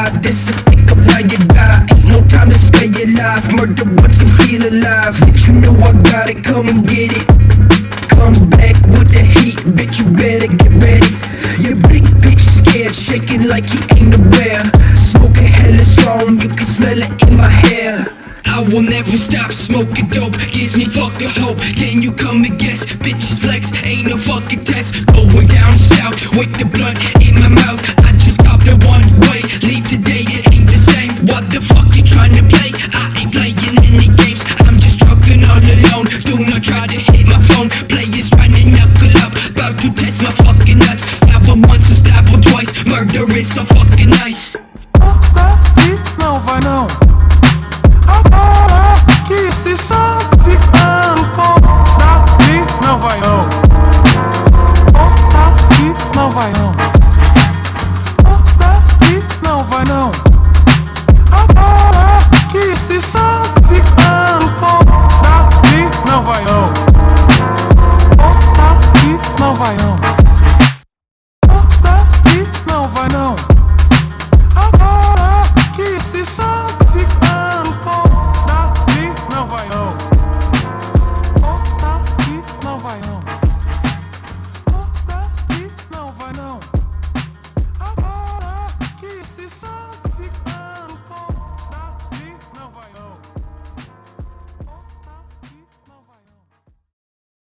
vibe. This is pick up now you die. Ain't no time to stay alive. Murder once you feel alive. Bitch, you know I got it, come and get it. Come back with the heat, bitch, you better get ready. Your big bitch scared, shaking like he ain't aware. Smoking hella strong, you can smell it in my hair. I will never stop smoking dope, gives me fucking hope. Can you come and guess? Bitches flex, ain't no fucking test. Going down south with the blunt in my mouth. I just popped it one way, leave today, it ain't the same. What the fuck you trying to play?